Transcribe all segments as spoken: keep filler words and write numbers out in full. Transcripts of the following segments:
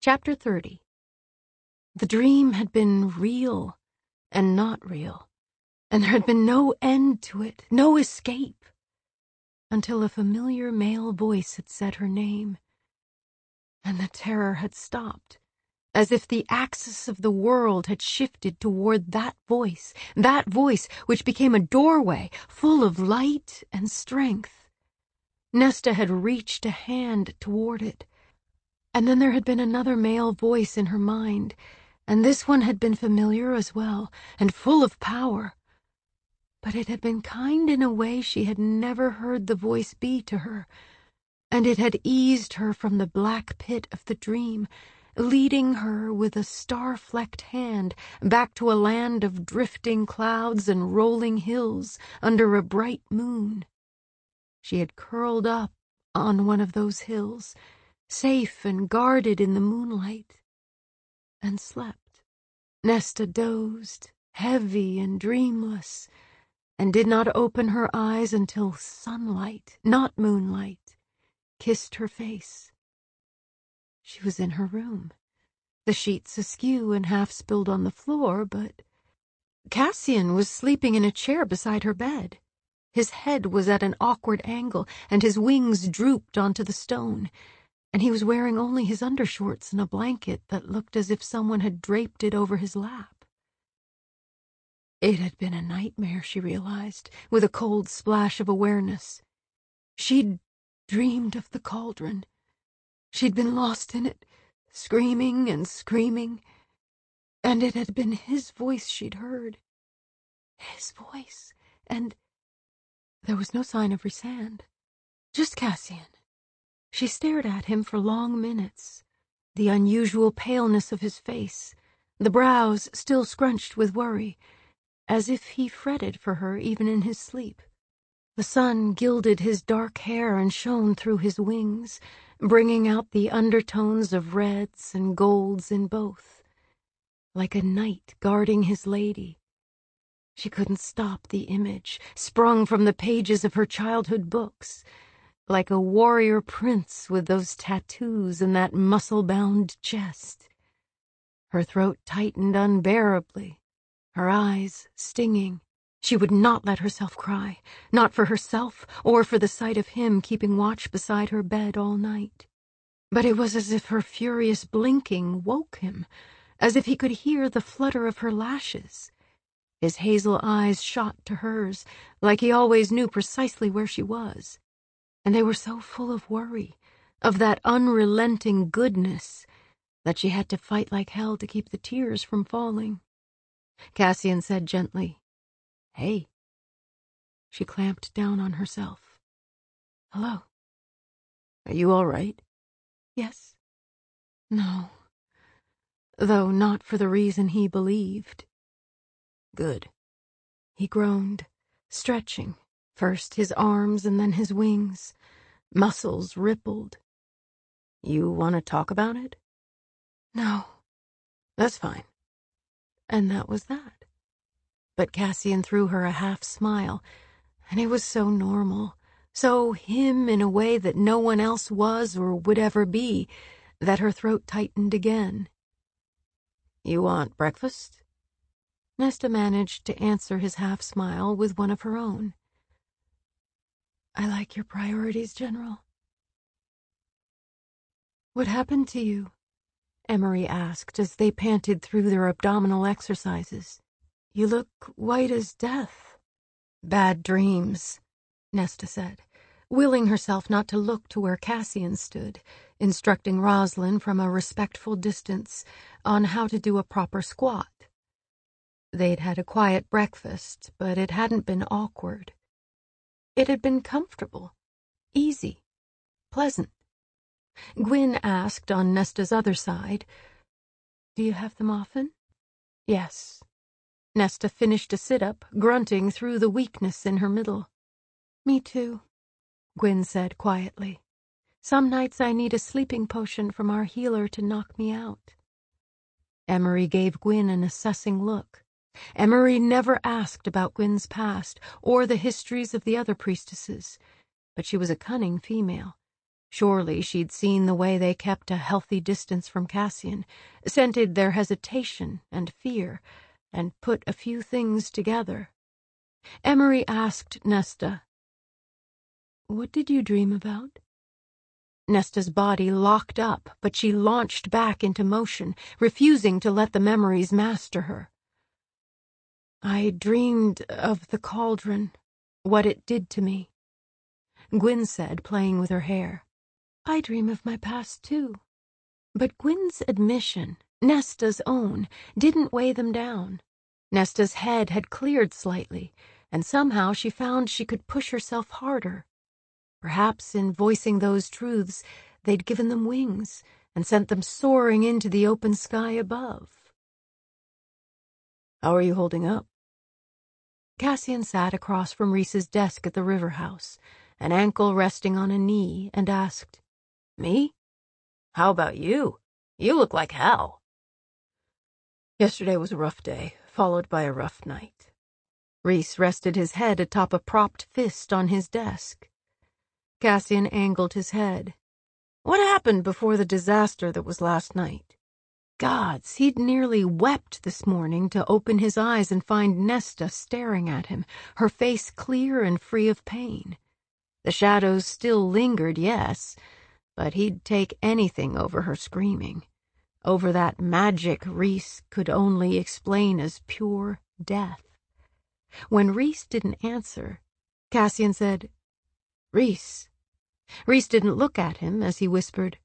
Chapter thirty. The dream had been real and not real, and there had been no end to it, no escape, until a familiar male voice had said her name, and the terror had stopped, as if the axis of the world had shifted toward that voice, that voice which became a doorway full of light and strength. Nesta had reached a hand toward it, and then there had been another male voice in her mind, and this one had been familiar as well, and full of power. But it had been kind in a way she had never heard the voice be to her, and it had eased her from the black pit of the dream, leading her with a star-flecked hand back to a land of drifting clouds and rolling hills under a bright moon. She had curled up on one of those hills, safe and guarded in the moonlight, and slept. Nesta dozed, heavy and dreamless, and did not open her eyes until sunlight, not moonlight, kissed her face. She was in her room, the sheets askew and half spilled on the floor, but Cassian was sleeping in a chair beside her bed. His head was at an awkward angle, and his wings drooped onto the stone, and he was wearing only his undershorts and a blanket that looked as if someone had draped it over his lap. It had been a nightmare, she realized, with a cold splash of awareness. She'd dreamed of the cauldron. She'd been lost in it, screaming and screaming, and it had been his voice she'd heard. His voice, and there was no sign of Rhysand, just Cassian. She stared at him for long minutes, the unusual paleness of his face, the brows still scrunched with worry, as if he fretted for her even in his sleep. The sun gilded his dark hair and shone through his wings, bringing out the undertones of reds and golds in both, like a knight guarding his lady. She couldn't stop the image, sprung from the pages of her childhood books, like a warrior prince with those tattoos and that muscle-bound chest. Her throat tightened unbearably, her eyes stinging. She would not let herself cry, not for herself or for the sight of him keeping watch beside her bed all night. But it was as if her furious blinking woke him, as if he could hear the flutter of her lashes. His hazel eyes shot to hers, like he always knew precisely where she was. And they were so full of worry, of that unrelenting goodness, that she had to fight like hell to keep the tears from falling. Cassian said gently, "Hey." She clamped down on herself. "Hello." "Are you all right?" "Yes." "No." Though not for the reason he believed. "Good." He groaned, stretching, first his arms and then his wings. Muscles rippled. "You want to talk about it?" "No." "That's fine." And that was that. But Cassian threw her a half smile, and it was so normal, so him in a way that no one else was or would ever be, that her throat tightened again. "You want breakfast?" Nesta managed to answer his half smile with one of her own. "I like your priorities, General." "What happened to you?" Emery asked as they panted through their abdominal exercises. "You look white as death." "Bad dreams," Nesta said, willing herself not to look to where Cassian stood, instructing Rosalind from a respectful distance on how to do a proper squat. They'd had a quiet breakfast, but it hadn't been awkward. It had been comfortable, easy, pleasant. Gwyn asked on Nesta's other side, "Do you have them often?" "Yes." Nesta finished a sit-up, grunting through the weakness in her middle. "Me too," Gwyn said quietly. "Some nights I need a sleeping potion from our healer to knock me out." Emery gave Gwyn an assessing look. Emery never asked about Gwyn's past or the histories of the other priestesses, but she was a cunning female, Surely she'd seen the way they kept a healthy distance from Cassian, scented their hesitation and fear, and put a few things together. Emery asked Nesta, "What did you dream about?" Nesta's body locked up, but she launched back into motion, refusing to let the memories master her. "I dreamed of the cauldron, what it did to me," Gwyn said, playing with her hair. "I dream of my past, too." But Gwyn's admission, Nesta's own, didn't weigh them down. Nesta's head had cleared slightly, and somehow she found she could push herself harder. Perhaps in voicing those truths, they'd given them wings and sent them soaring into the open sky above. "How are you holding up?" Cassian sat across from Rhys's desk at the river house, an ankle resting on a knee, and asked, "Me? How about you? You look like hell." "Yesterday was a rough day, followed by a rough night." Rhys rested his head atop a propped fist on his desk. Cassian angled his head. What happened before the disaster that was last night? Gods, he'd nearly wept this morning to open his eyes and find Nesta staring at him, her face clear and free of pain. The shadows still lingered, yes, but he'd take anything over her screaming, over that magic Rhys could only explain as pure death. When Rhys didn't answer, Cassian said, "Rhys." Rhys didn't look at him as he whispered,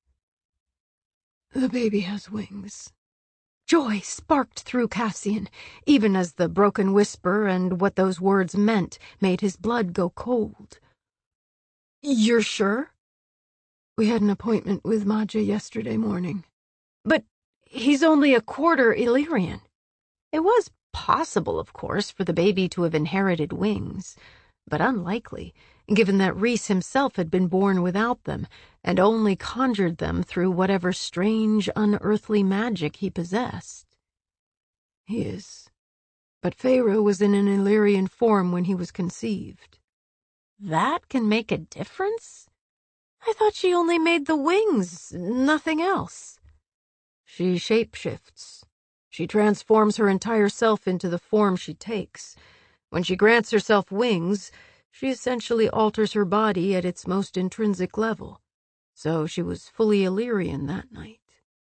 "The baby has wings." Joy sparked through Cassian, even as the broken whisper and what those words meant made his blood go cold. "You're sure?" "We had an appointment with Maja yesterday morning." "But he's only a quarter Illyrian." It was possible, of course, for the baby to have inherited wings, but unlikely, given that Rhys himself had been born without them and only conjured them through whatever strange, unearthly magic he possessed. "He is, but Feyre was in an Illyrian form when he was conceived." "That can make a difference? I thought she only made the wings, nothing else." "She shapeshifts. She transforms her entire self into the form she takes. When she grants herself wings, she essentially alters her body at its most intrinsic level. So she was fully Illyrian that night."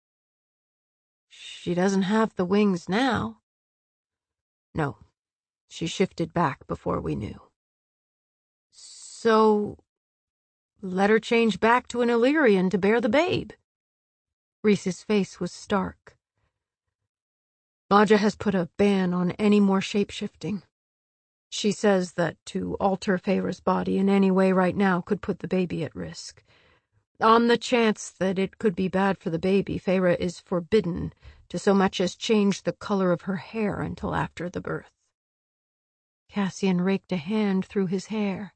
"She doesn't have the wings now." "No, she shifted back before we knew." "So let her change back to an Illyrian to bear the babe." Rhys's face was stark. "Maja has put a ban on any more shape-shifting. She says that to alter Feyre's body in any way right now could put the baby at risk. On the chance that it could be bad for the baby, Feyre is forbidden to so much as change the color of her hair until after the birth." Cassian raked a hand through his hair.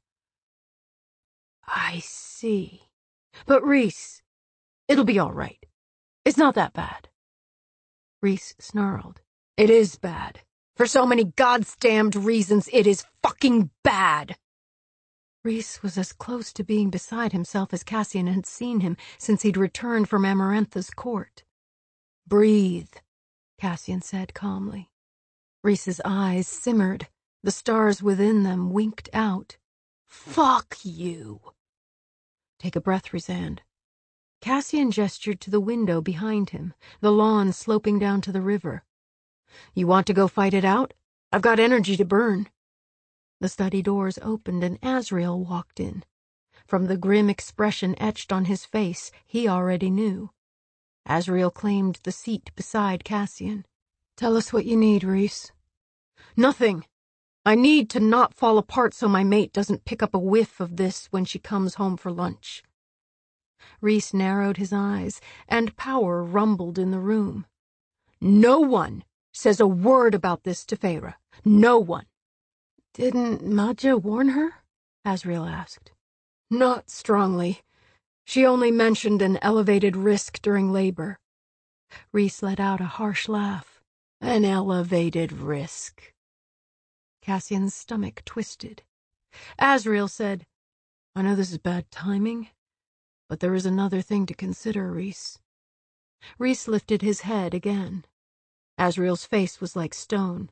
"I see. But Rhys, it'll be all right. It's not that bad." Rhys snarled. "It is bad. For so many goddamned reasons, it is fucking bad." Rhys was as close to being beside himself as Cassian had seen him since he'd returned from Amarantha's court. "Breathe," Cassian said calmly. Rhys's eyes simmered. The stars within them winked out. "Fuck you." "Take a breath, Rhysand." Cassian gestured to the window behind him, the lawn sloping down to the river. "You want to go fight it out? I've got energy to burn." The study doors opened and Azriel walked in. From the grim expression etched on his face, he already knew. Azriel claimed the seat beside Cassian. "Tell us what you need, Rhys." "Nothing. I need to not fall apart so my mate doesn't pick up a whiff of this when she comes home for lunch." Rhys narrowed his eyes, and power rumbled in the room. "No one says a word about this to Feyre. No one." "Didn't Maja warn her?" Azriel asked. "Not strongly. She only mentioned an elevated risk during labor." Rhys let out a harsh laugh. "An elevated risk." Cassian's stomach twisted. Azriel said, "I know this is bad timing, But there is another thing to consider, Rhys. Rhys lifted his head again. Asriel's face was like stone.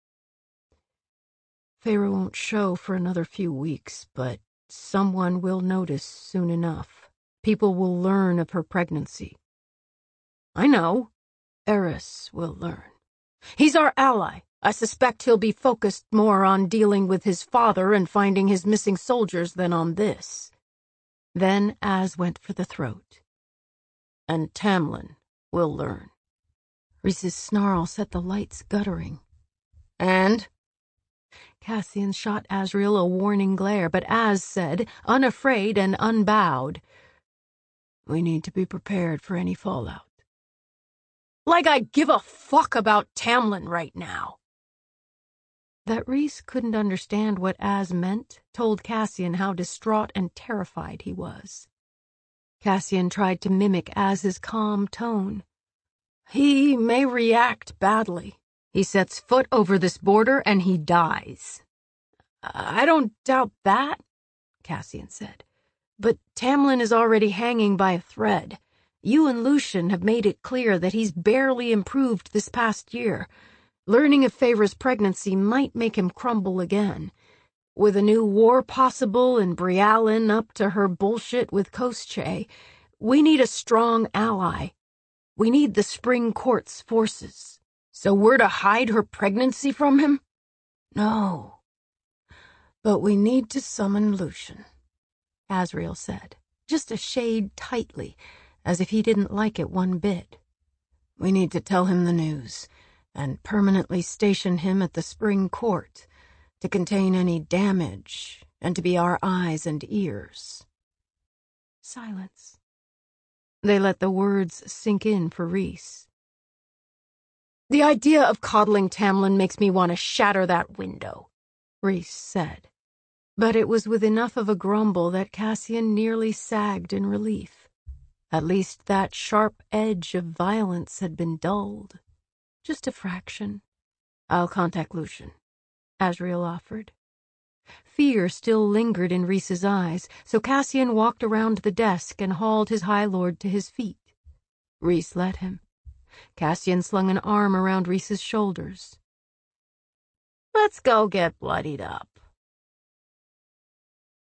Feyre won't show for another few weeks, but someone will notice soon enough. People will learn of her pregnancy. I know. Eris will learn. He's our ally. I suspect he'll be focused more on dealing with his father and finding his missing soldiers than on this. Then Az went for the throat. And Tamlin will learn. Rhys's snarl set the lights guttering. And? Cassian shot Asriel a warning glare, but Az said, unafraid and unbowed, we need to be prepared for any fallout. Like I give a fuck about Tamlin right now. That Rhys couldn't understand what Az meant told Cassian how distraught and terrified he was. Cassian tried to mimic Az's calm tone. He may react badly. He sets foot over this border and he dies. I don't doubt that, Cassian said. But Tamlin is already hanging by a thread. You and Lucien have made it clear that he's barely improved this past year. Learning of Feyre's pregnancy might make him crumble again. With a new war possible and Briallyn up to her bullshit with Koschei, we need a strong ally. We need the Spring Court's forces. So we're to hide her pregnancy from him? No. But we need to summon Lucien, Asriel said, just a shade tightly, as if he didn't like it one bit. We need to tell him the news, and permanently station him at the Spring Court, to contain any damage, and to be our eyes and ears. Silence. They let the words sink in for Rhys. The idea of coddling Tamlin makes me want to shatter that window, Rhys said. But it was with enough of a grumble that Cassian nearly sagged in relief. At least that sharp edge of violence had been dulled. Just a fraction. I'll contact Lucien, Asriel offered. Fear still lingered in Rhys's eyes, so Cassian walked around the desk and hauled his High Lord to his feet. Rhys let him. Cassian slung an arm around Rhys's shoulders. Let's go get bloodied up.